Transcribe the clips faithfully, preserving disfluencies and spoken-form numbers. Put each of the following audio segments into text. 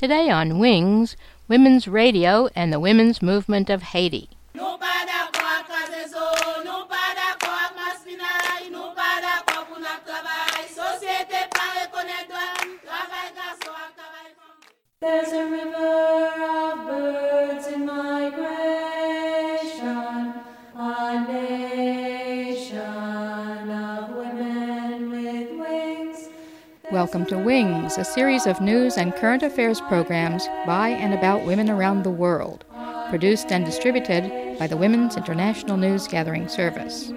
Today on Wings, Women's Radio and the Women's Movement of Haiti. There's a river of birds in migration, a nation of women with wings. Welcome to Wings, a series of news and current affairs programs by and about women around the world, produced and distributed by the Women's International News Gathering Service.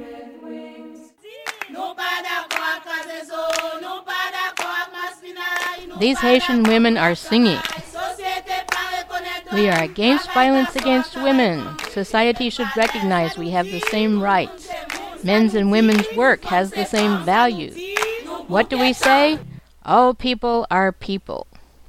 These Haitian women are singing. We are against violence against women. Society should recognize we have the same rights. Men's and women's work has the same value. What do we say? All people are people.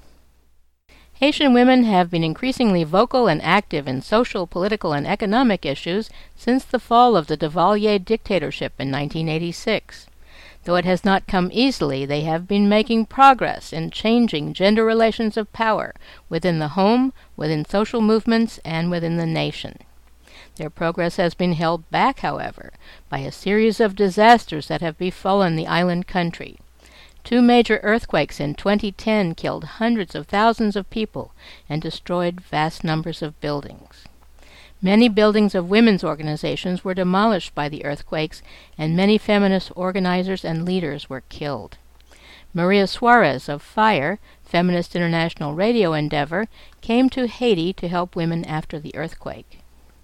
Haitian women have been increasingly vocal and active in social, political, and economic issues since the fall of the Duvalier dictatorship in nineteen eighty-six. Though it has not come easily, they have been making progress in changing gender relations of power within the home, within social movements, and within the nation. Their progress has been held back, however, by a series of disasters that have befallen the island country. Two major earthquakes in twenty ten killed hundreds of thousands of people and destroyed vast numbers of buildings. Many buildings of women's organizations were demolished by the earthquakes, and many feminist organizers and leaders were killed. Maria Suarez of FIRE, Feminist International Radio Endeavor, came to Haiti to help women after the earthquake.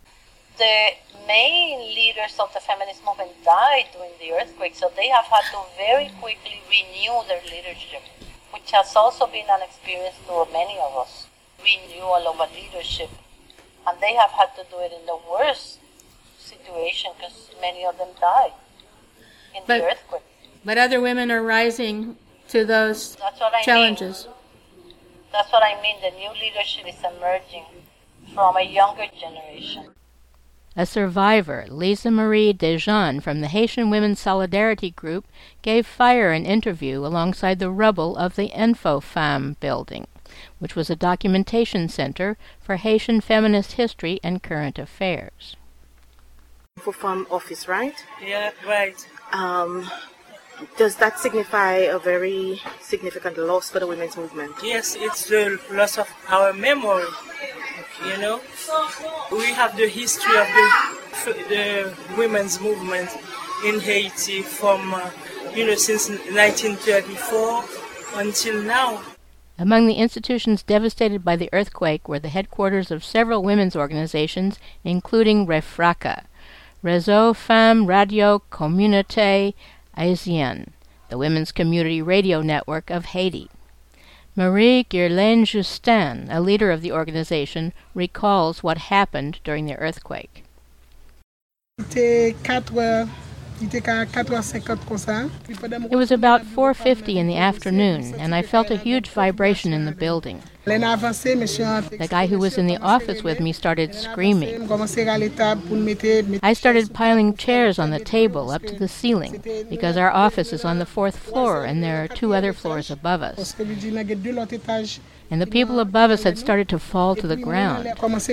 The main leaders of the feminist movement died during the earthquake, so they have had to very quickly renew their leadership, which has also been an experience for many of us. Renewal of a leadership. And they have had to do it in the worst situation because many of them died in but, the earthquake. But other women are rising to those That's what I challenges. Mean. That's what I mean. The new leadership is emerging from a younger generation. A survivor, Lisa Marie Dejean from the Haitian Women's Solidarity Group, gave FIRE an interview alongside the rubble of the InfoFemme building, which was a documentation center for Haitian feminist history and current affairs. InfoFemme office, right? Yeah, right. Um, does that signify a very significant loss for the women's movement? Yes, it's the loss of our memory, you know. We have the history of the, the women's movement in Haiti from, uh, you know, since nineteen thirty-four until now. Among the institutions devastated by the earthquake were the headquarters of several women's organizations, including REFRACA, Réseau Femmes Radio Communauté Haïtienne, the women's community radio network of Haiti. Marie Guerlain Justin, a leader of the organization, recalls what happened during the earthquake. It was about four fifty in the afternoon, and I felt a huge vibration in the building. The guy who was in the office with me started screaming. I started piling chairs on the table up to the ceiling, because our office is on the fourth floor, and there are two other floors above us. And the people above us had started to fall to the ground.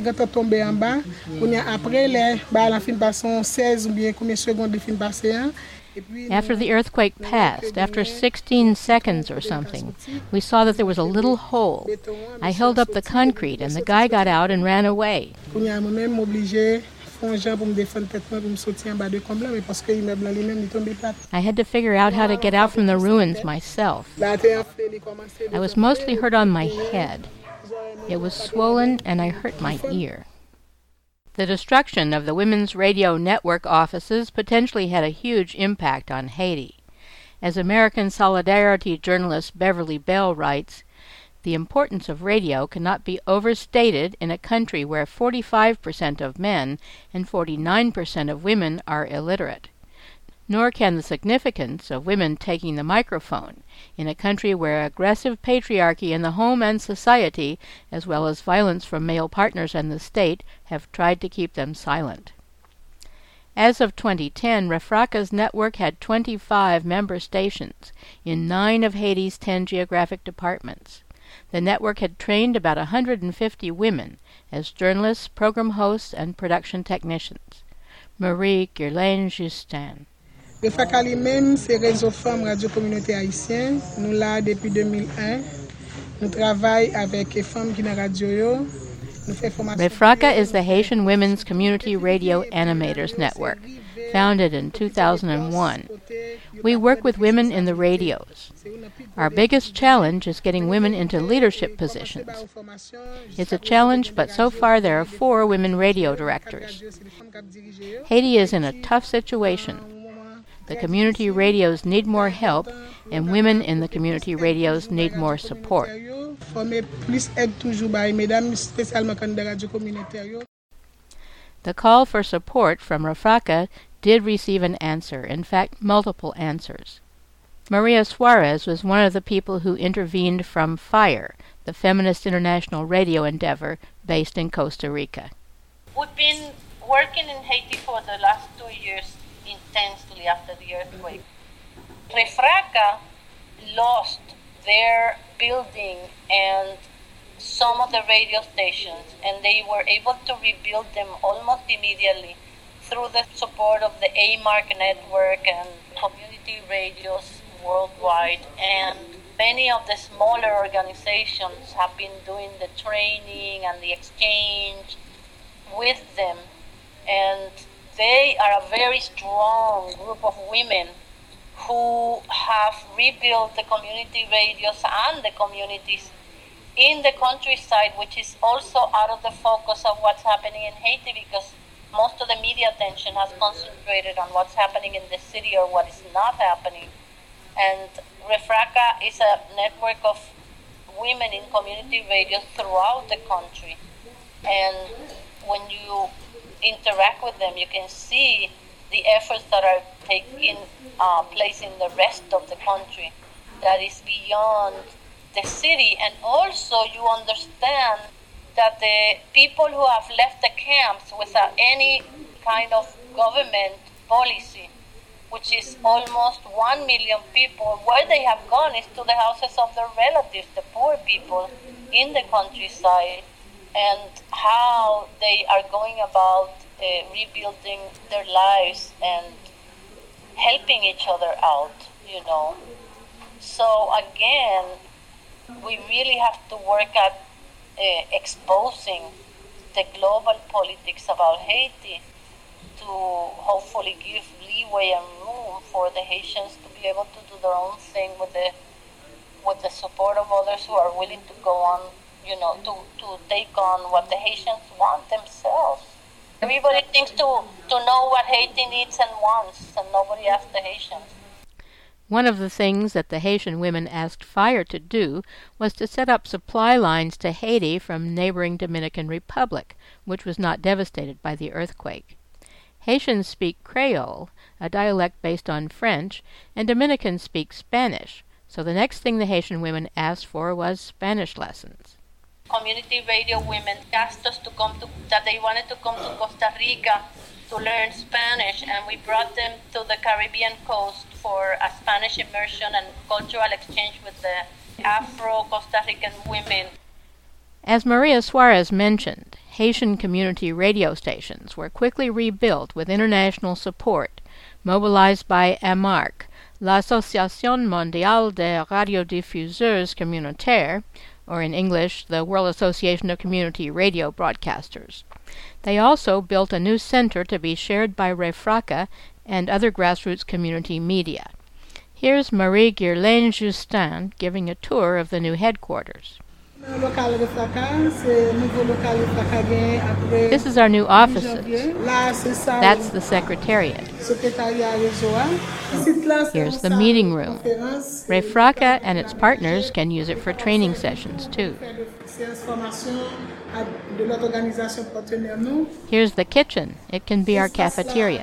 After the earthquake passed, after sixteen seconds or something, we saw that there was a little hole. I held up the concrete, and the guy got out and ran away. I had to figure out how to get out from the ruins myself. I was mostly hurt on my head. It was swollen, and I hurt my ear. The destruction of the Women's Radio Network offices potentially had a huge impact on Haiti. As American Solidarity journalist Beverly Bell writes, the importance of radio cannot be overstated in a country where forty-five percent of men and forty-nine percent of women are illiterate. Nor can the significance of women taking the microphone in a country where aggressive patriarchy in the home and society, as well as violence from male partners and the state, have tried to keep them silent. As of twenty ten, REFRACA's network had twenty-five member stations in nine of Haiti's ten geographic departments. the network had trained about one hundred fifty women as journalists, program hosts, and production technicians. Marie Guerlain-Justin. REFRACA lui-même, c'est Réseau Femmes Radio Communauté Haïtienne. Nous là depuis deux mille un. Nous travaillons avec les femmes qui sont dans la radio. REFRACA is the Haitian Women's Community Radio Animators Network, founded in two thousand one. We work with women in the radios. Our biggest challenge is getting women into leadership positions. It's a challenge, but so far there are four women radio directors. Haiti is in a tough situation. The community radios need more help, and women in the community radios need more support. The call for support from REFRACA did receive an answer, in fact, multiple answers. Maria Suarez was one of the people who intervened from FIRE, the Feminist International Radio endeavor based in Costa Rica. We've been working in Haiti for the last two years intensely after the earthquake. REFRACA lost their building and some of the radio stations, and they were able to rebuild them almost immediately through the support of the A M A R C network and community radios worldwide. And many of the smaller organizations have been doing the training and the exchange with them, and they are a very strong group of women who have rebuilt the community radios and the communities in the countryside, which is also out of the focus of what's happening in Haiti, because most of the media attention has concentrated on what's happening in the city or what is not happening. And REFRACA is a network of women in community radios throughout the country. And when you interact with them, you can see the efforts that are taking uh, place in the rest of the country that is beyond the city. And also you understand that the people who have left the camps without any kind of government policy, which is almost one million people, where they have gone is to the houses of their relatives, the poor people in the countryside, and how they are going about uh, rebuilding their lives and helping each other out, you know. So again, we really have to work at uh, exposing the global politics about Haiti to hopefully give leeway and room for the Haitians to be able to do their own thing with the with the support of others who are willing to go on, you know, to, to take on what the Haitians want themselves. Everybody thinks to, to know what Haiti needs and wants, and nobody asks the Haitians. One of the things that the Haitian women asked FIRE to do was to set up supply lines to Haiti from neighboring Dominican Republic, which was not devastated by the earthquake. Haitians speak Creole, a dialect based on French, and Dominicans speak Spanish, so the next thing the Haitian women asked for was Spanish lessons. Community radio women asked us to come to, that they wanted to come to Costa Rica to learn Spanish, and we brought them to the Caribbean coast for a Spanish immersion and cultural exchange with the Afro-Costa Rican women. As Maria Suarez mentioned, Haitian community radio stations were quickly rebuilt with international support, mobilized by A M A R C, l'Association Mondiale des Radiodiffuseurs Communautaires, or in English, the World Association of Community Radio Broadcasters. They also built a new center to be shared by REFRACA and other grassroots community media. Here's Marie Guerlain-Justin giving a tour of the new headquarters. This is our new offices. That's the secretariat. Here's the meeting room. REFRACA and its partners can use it for training sessions too. Here's the kitchen. It can be our cafeteria.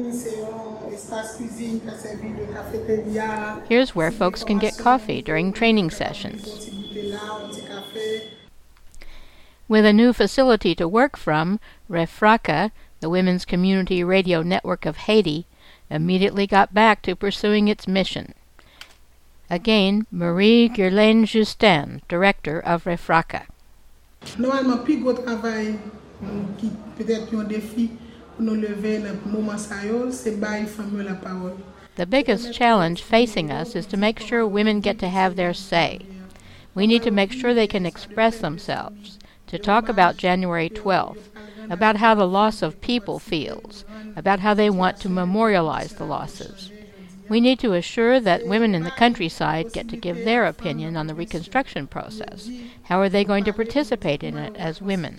Here's where folks can get coffee during training sessions. With a new facility to work from, REFRACA, the Women's Community Radio Network of Haiti, immediately got back to pursuing its mission. Again, Marie Guerlain-Justin, director of REFRACA. Normalement, plus gros travail qui peut-être un défi pour nous lever dans le moment ça c'est bailler famille la parole. The biggest challenge facing us is to make sure women get to have their say. We need to make sure they can express themselves, to talk about January twelfth, about how the loss of people feels, about how they want to memorialize the losses. We need to assure that women in the countryside get to give their opinion on the reconstruction process. How are they going to participate in it as women?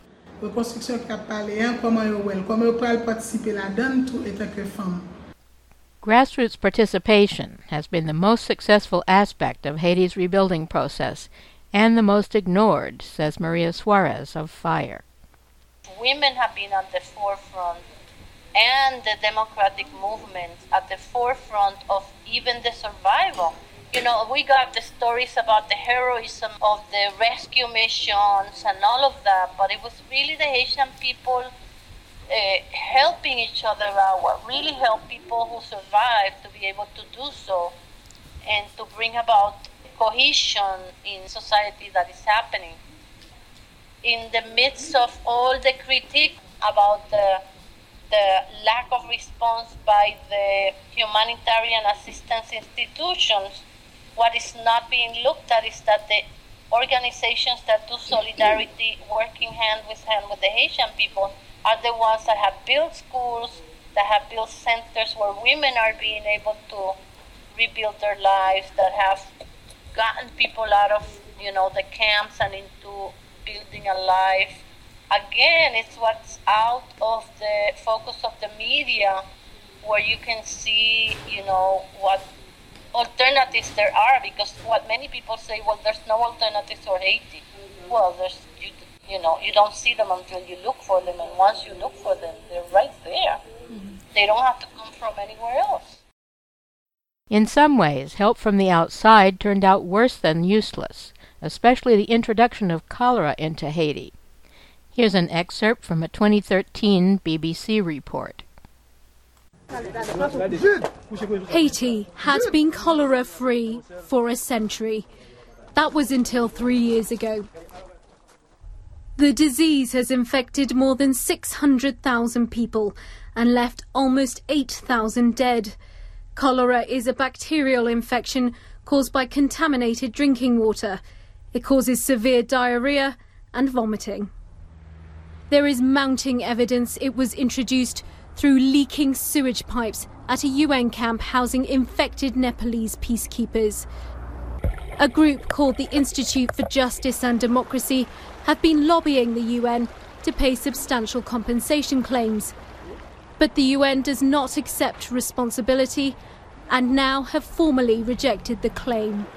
Grassroots participation has been the most successful aspect of Haiti's rebuilding process and the most ignored, says Maria Suarez of FIRE. Women have been at the forefront and the democratic movement at the forefront of even the survival. You know, we got the stories about the heroism of the rescue missions and all of that, but it was really the Haitian people uh, helping each other out, what really helped people who survived to be able to do so and to bring about cohesion in society that is happening. In the midst of all the critique about the the lack of response by the humanitarian assistance institutions, what is not being looked at is that the organizations that do solidarity working hand with hand with the Haitian people are the ones that have built schools, that have built centers where women are being able to rebuild their lives, that have gotten people out of, you know, the camps and into building a life. Again, it's what's out of the focus of the media, where you can see, you know, what alternatives there are, because what many people say, well, there's no alternatives for Haiti. Well, there's, you, you know, you don't see them until you look for them, and once you look for them, they're right there. Mm-hmm. They don't have to come from anywhere else. In some ways, help from the outside turned out worse than useless, especially the introduction of cholera into Haiti. Here's an excerpt from a twenty thirteen B B C report. Haiti had been cholera-free for a century. That was until three years ago. The disease has infected more than six hundred thousand people and left almost eight thousand dead. Cholera is a bacterial infection caused by contaminated drinking water. It causes severe diarrhea and vomiting. There is mounting evidence it was introduced through leaking sewage pipes at a U N camp housing infected Nepalese peacekeepers. A group called the Institute for Justice and Democracy have been lobbying the U N to pay substantial compensation claims. But the U N does not accept responsibility and now have formally rejected the claim.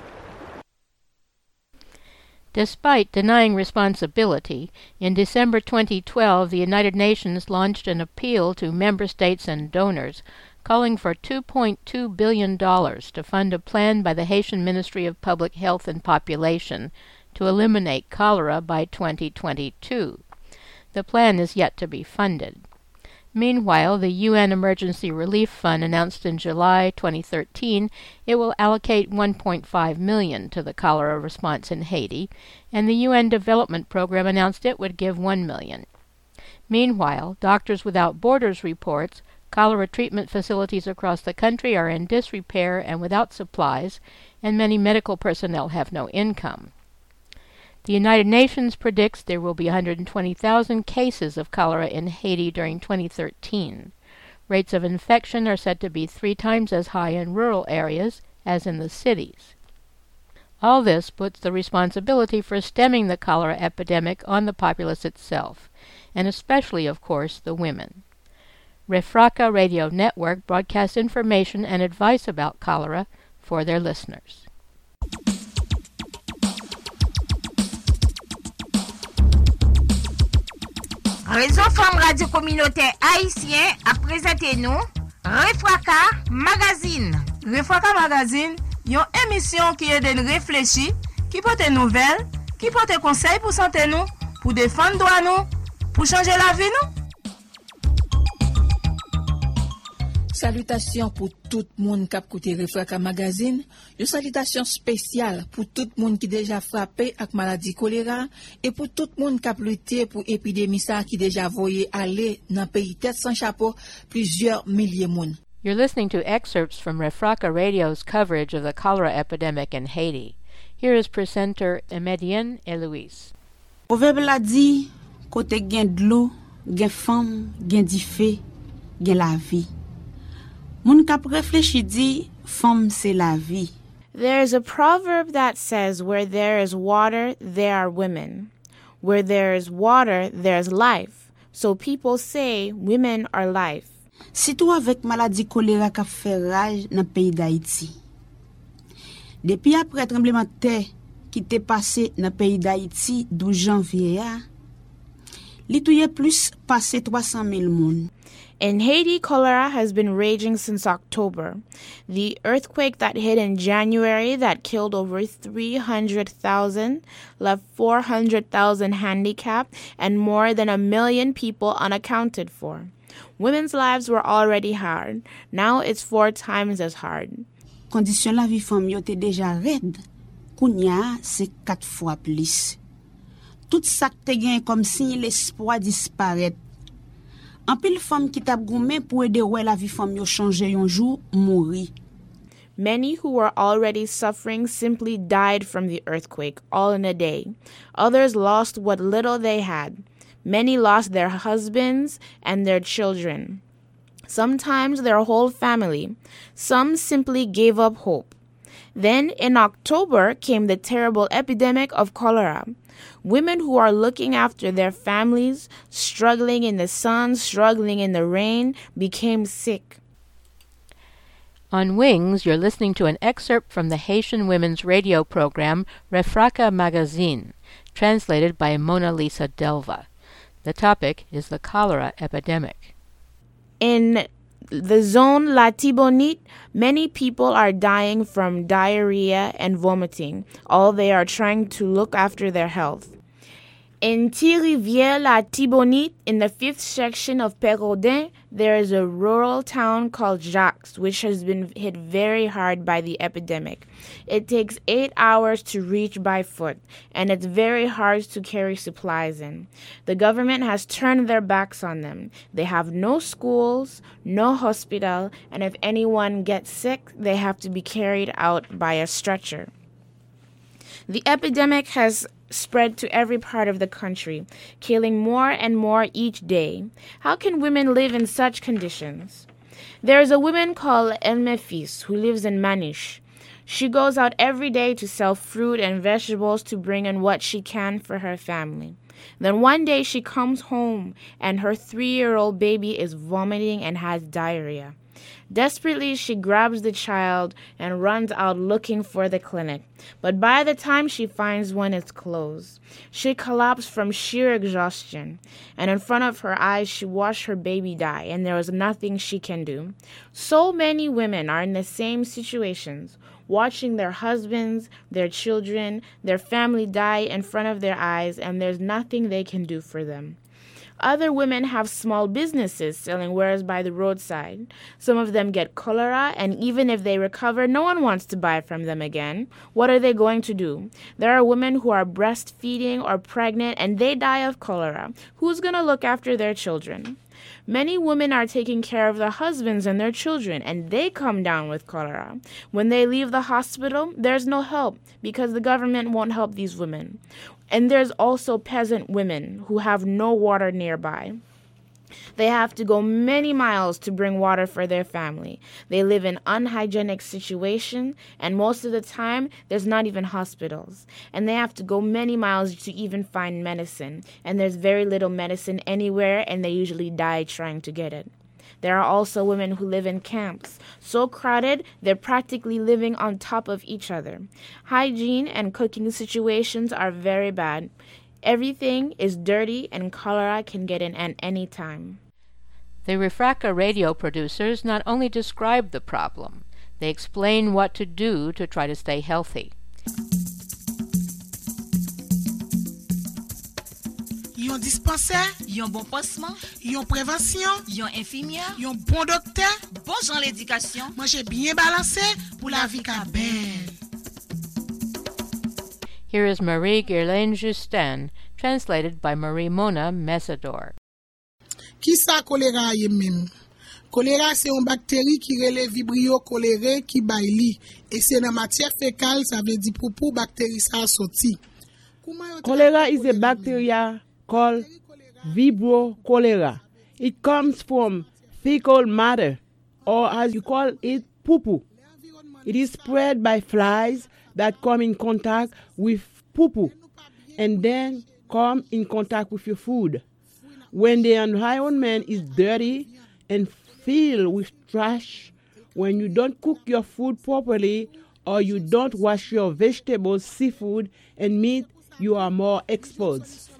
Despite denying responsibility, in December twenty twelve the United Nations launched an appeal to member states and donors calling for two point two billion dollars to fund a plan by the Haitian Ministry of Public Health and Population to eliminate cholera by twenty twenty-two. The plan is yet to be funded. Meanwhile, the U N Emergency Relief Fund announced in July twenty thirteen it will allocate one point five million dollars to the cholera response in Haiti, and the U N Development Program announced it would give one million dollars. Meanwhile, Doctors Without Borders reports cholera treatment facilities across the country are in disrepair and without supplies, and many medical personnel have no income. The United Nations predicts there will be one hundred twenty thousand cases of cholera in Haiti during twenty thirteen. Rates of infection are said to be three times as high in rural areas as in the cities. All this puts the responsibility for stemming the cholera epidemic on the populace itself, and especially, of course, the women. REFRACA Radio Network broadcasts information and advice about cholera for their listeners. Réseau Femme Radio Communautaire Haïtien a présenté nous REFRACA Magazine. REFRACA Magazine, yon émission qui aide nous réfléchir, qui porte nouvelles, qui porte conseils pour santé nous, pour défendre droit nous, pour changer la vie nous. salutation pour tout le monde qui a écouté Refraka Magazine, une salutation spéciale pour tout le monde qui déjà frappé avec maladie choléra et pour tout le monde qui a lutté pour l'épidémie qui déjà voyé aller dans le pays tête sans chapeau plusieurs milliers de monde. You're listening to excerpts from Refraka Radio's coverage of the cholera epidemic in Haiti. Here is presenter Emedienne Eloise. Proverbe la dit, kote gen d'lo, gen femme, gen di fe, gen la vie. Moun kap reflechi di, femme c'est la vie. There is a proverb that says, where there is water, there are women. Where there is water, there is life. So people say women are life. Sitou avec maladie choléra kap fè rage nan pays d'Haïti. Depuis après tremblement de terre qui t'est passé dans pays d'Haïti douze janvier, li touye plus passé trois cent mille moun. In Haiti, cholera has been raging since October. The earthquake that hit in January that killed over three hundred thousand, left four hundred thousand handicapped, and more than a million people unaccounted for. Women's lives were already hard. Now it's four times as hard. Condition la vie femme yo te déjà raide. Kounya c'est quatre fois plus. Tout ça te gen comme si l'espoir disparaît. En pile femme qui t'a goumé pour aider ouais la vie femme yo changer un jour mouri. Many who were already suffering simply died from the earthquake, all in a day. Others lost what little they had. Many lost their husbands and their children. Sometimes their whole family. Some simply gave up hope. Then in October came the terrible epidemic of cholera. Women who are looking after their families, struggling in the sun, struggling in the rain, became sick. On Wings, you're listening to an excerpt from the Haitian women's radio program Refraka Magazine, translated by Mona Lisa Delva. The topic is the cholera epidemic. In the zone La Tibonite, many people are dying from diarrhea and vomiting. All they are trying to look after their health. In Thirivière La Tibonite, in the fifth section of Pérodin, there is a rural town called Jacques, which has been hit very hard by the epidemic. It takes eight hours to reach by foot, and it's very hard to carry supplies in. The government has turned their backs on them. They have no schools, no hospital, and if anyone gets sick, they have to be carried out by a stretcher. The epidemic has spread to every part of the country, killing more and more each day. How can women live in such conditions? There is a woman called Elmefis who lives in Manish. She goes out every day to sell fruit and vegetables to bring in what she can for her family. Then one day she comes home and her three-year-old baby is vomiting and has diarrhea. Desperately, she grabs the child and runs out looking for the clinic. But by the time she finds one, it's closed. She collapsed from sheer exhaustion, and in front of her eyes, she watched her baby die, and there was nothing she can do. So many women are in the same situations, watching their husbands, their children, their family die in front of their eyes, and there's nothing they can do for them. Other women have small businesses selling wares by the roadside. Some of them get cholera, and even if they recover, no one wants to buy from them again. What are they going to do? There are women who are breastfeeding or pregnant, and they die of cholera. Who's going to look after their children? Many women are taking care of their husbands and their children, and they come down with cholera. When they leave the hospital, there's no help because the government won't help these women. And there's also peasant women who have no water nearby. They have to go many miles to bring water for their family. They live in unhygienic situations, and most of the time, there's not even hospitals. And they have to go many miles to even find medicine. And there's very little medicine anywhere, and they usually die trying to get it. There are also women who live in camps, so crowded they're practically living on top of each other. Hygiene and cooking situations are very bad. Everything is dirty, and cholera can get in at any time. The Refraka radio producers not only describe the problem, they explain what to do to try to stay healthy. yon dispensaire, yon bon pansement, yon prévention, yon infirmière, yon bon docteur, bon genre l'éducation, manger bien balancé pour la vie ka belle. Here is Marie Guerlain Justin, translated by Marie Mona Mesador. Qui sa choléra yé même? Choléra c'est une bactérie qui relève vibrio choléré qui baili et c'est dans matière fécale, ça veut dire pour pour bactérie ça sorti. Cholera is a bacteria called Vibrio cholera. It comes from fecal matter, or as you call it, poo-poo. It is spread by flies that come in contact with poo-poo and then come in contact with your food. When the environment is dirty and filled with trash, when you don't cook your food properly or you don't wash your vegetables, seafood, and meat, you are more exposed.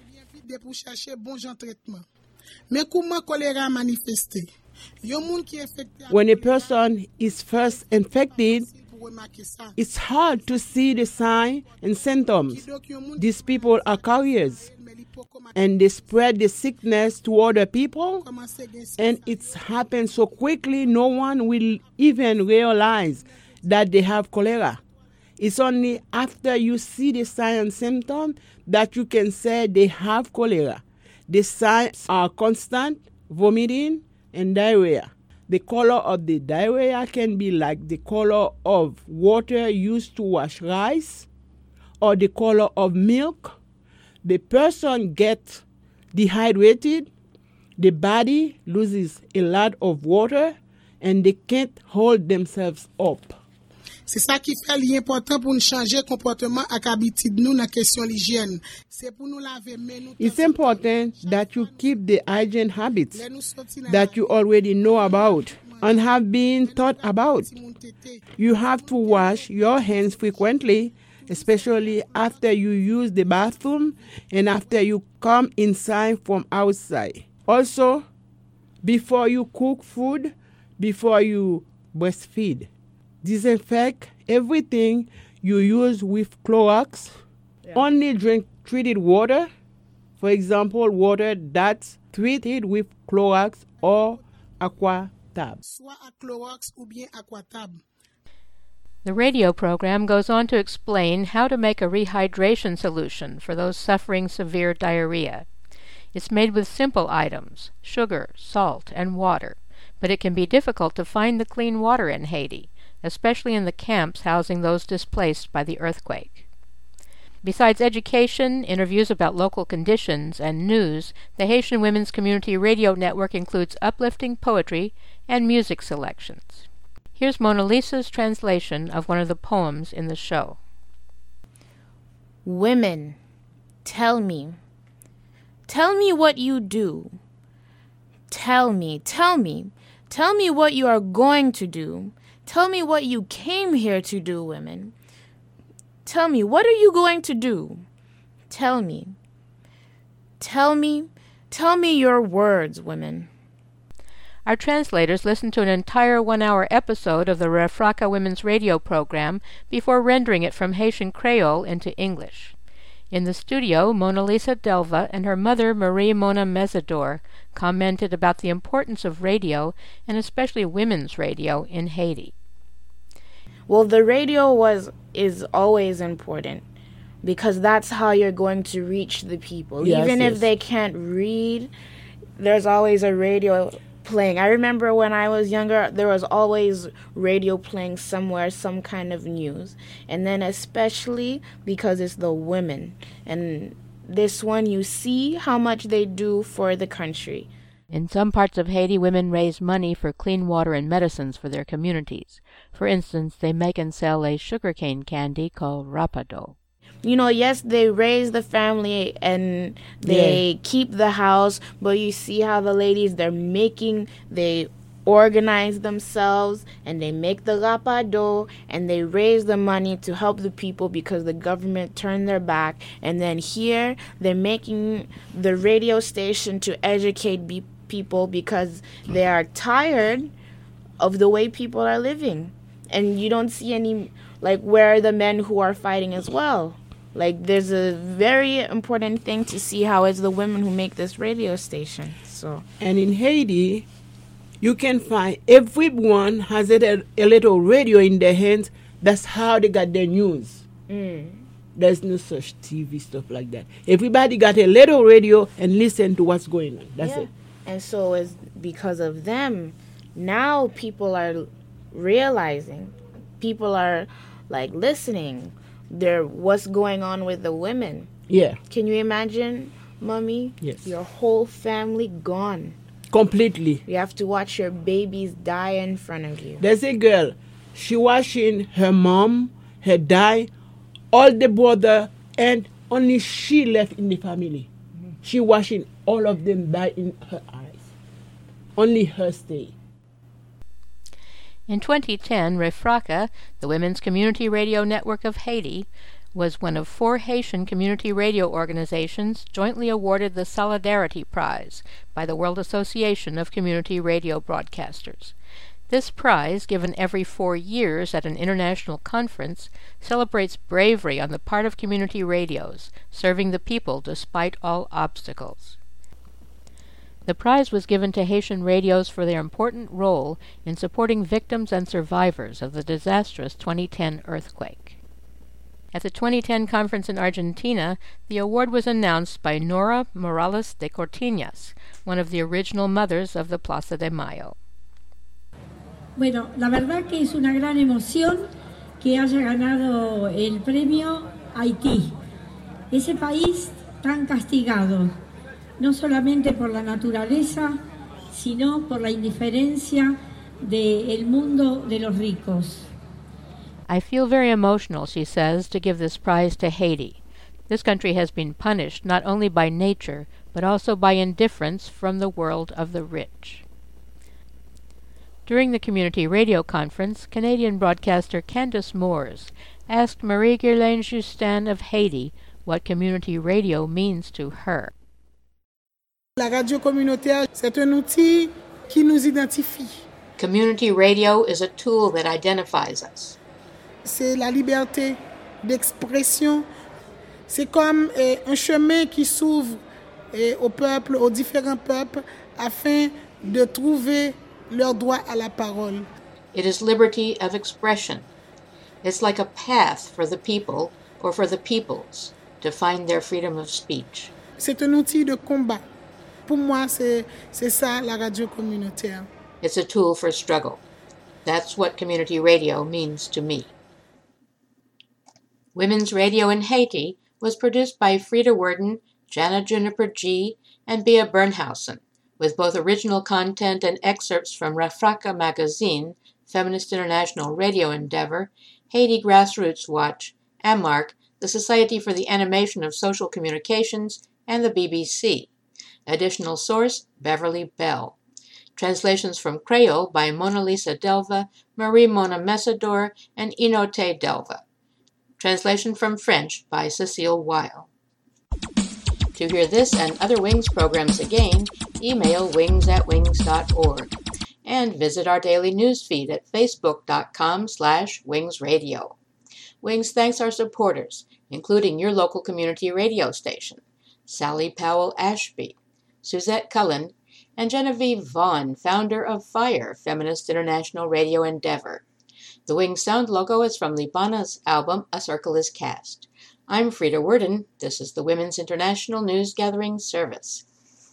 When a person is first infected, it's hard to see the signs and symptoms. These people are carriers, and they spread the sickness to other people, and it's happened so quickly no one will even realize that they have cholera. It's only after you see the signs and symptoms that you can say they have cholera. The signs are constant vomiting and diarrhea. The color of the diarrhea can be like the color of water used to wash rice or the color of milk. The person gets dehydrated, the body loses a lot of water, and they can't hold themselves up. C'est ça qui fait l'important pour nous changer comportement ak habitude nous dans question l'hygiène. C'est pour nous laver mains nous. It's important that you keep the hygiene habits that you already know about and have been taught about. You have to wash your hands frequently, especially after you use the bathroom and after you come inside from outside. Also, before you cook food, before you breastfeed. Disinfect everything you use with Clorox. Yeah. Only drink treated water. For example, water that's treated with Clorox or Aquatab. The radio program goes on to explain how to make a rehydration solution for those suffering severe diarrhea. It's made with simple items, sugar, salt, and water, but it can be difficult to find the clean water in Haiti, especially in the camps housing those displaced by the earthquake. Besides education, interviews about local conditions, and news, the Haitian Women's Community Radio Network includes uplifting poetry and music selections. Here's Mona Lisa's translation of one of the poems in the show. Women, tell me. Tell me what you do. Tell me, tell me. Tell me what you are going to do. Tell me what you came here to do, women. Tell me, what are you going to do? Tell me. Tell me, tell me your words, women. Our translators listened to an entire one-hour episode of the Refraka Women's Radio program before rendering it from Haitian Creole into English. In the studio, Mona Lisa Delva and her mother, Marie Mona Mesador, commented about the importance of radio, and especially women's radio, in Haiti. Well, the radio was is always important because that's how you're going to reach the people. Yes, Even yes. if they can't read, there's always a radio playing. I remember when I was younger, there was always radio playing somewhere, some kind of news. And then especially because it's the women. And this one, you see how much they do for the country. In some parts of Haiti, women raise money for clean water and medicines for their communities. For instance, they make and sell a sugarcane candy called Rapadou. You know, yes, they raise the family and they yeah. keep the house, but you see how the ladies, they're making, they organize themselves and they make the rapadou and they raise the money to help the people because the government turned their back. And then here, they're making the radio station to educate be- people because they are tired of the way people are living. And you don't see any, like, where are the men who are fighting as well? Like, there's a very important thing to see how it's the women who make this radio station. So, and in Haiti, you can find everyone has a, a little radio in their hands. That's how they got their news. mm. There's no such T V stuff like that. Everybody got a little radio and listen to what's going on. That's yeah. it. And so it's because of them. Now people are realizing, people are like listening. They're what's going on with the women. Yeah. Can you imagine, Mommy? Yes. Your whole family gone. Completely. You have to watch your babies die in front of you. There's a girl. She watching her mom, her die, all the brother, and only she left in the family. Mm-hmm. She watching all of them die in her eyes. Only her stay. In twenty ten, REFRACA, the Women's Community Radio Network of Haiti, was one of four Haitian community radio organizations jointly awarded the Solidarity Prize by the World Association of Community Radio Broadcasters. This prize, given every four years at an international conference, celebrates bravery on the part of community radios, serving the people despite all obstacles. The prize was given to Haitian radios for their important role in supporting victims and survivors of the disastrous twenty ten earthquake. At the twenty ten conference in Argentina, the award was announced by Nora Morales de Cortiñas, one of the original mothers of the Plaza de Mayo. Bueno, la verdad que es una gran emoción que haya ganado el premio Haití, ese país tan castigado, no solamente por la naturaleza, sino por la indiferencia del mundo de los ricos. I feel very emotional, she says, to give this prize to Haiti. This country has been punished not only by nature, but also by indifference from the world of the rich. During the community radio conference, Canadian broadcaster Candace Moores asked Marie-Guerlaine Justin of Haiti what community radio means to her. La radio communautaire, c'est un outil qui nous identifie. Community radio is a tool that identifies us. C'est la liberté d'expression. C'est comme eh, un chemin qui s'ouvre eh, au peuple, aux différents peuples, afin de trouver leur droit à la parole. It is liberty of expression. It's like a path for the people, or for the peoples, to find their freedom of speech. C'est un outil de combat. Pour moi, c'est, c'est ça la radio communautaire. It's a tool for struggle. That's what community radio means to me. Women's Radio in Haiti was produced by Frida Worden, Jana Juniper G., and Bea Bernhausen, with both original content and excerpts from REFRACA magazine, Feminist International Radio Endeavor, Haiti Grassroots Watch, AMARC, the Society for the Animation of Social Communications, and the B B C. Additional source, Beverly Bell. Translations from Creole by Mona Lisa Delva, Marie Mona Messador, and Inote Delva. Translation from French by Cecile Weil. To hear this and other Wings programs again, email wings at wings dot org and visit our daily news feed at facebook.com slash wingsradio. Wings thanks our supporters, including your local community radio station, Sally Powell Ashby, Suzette Cullen, and Genevieve Vaughn, founder of FIRE, Feminist International Radio Endeavor. The Wings sound logo is from Libana's album A Circle is Cast. I'm Frida Worden. This is the Women's International News Gathering Service.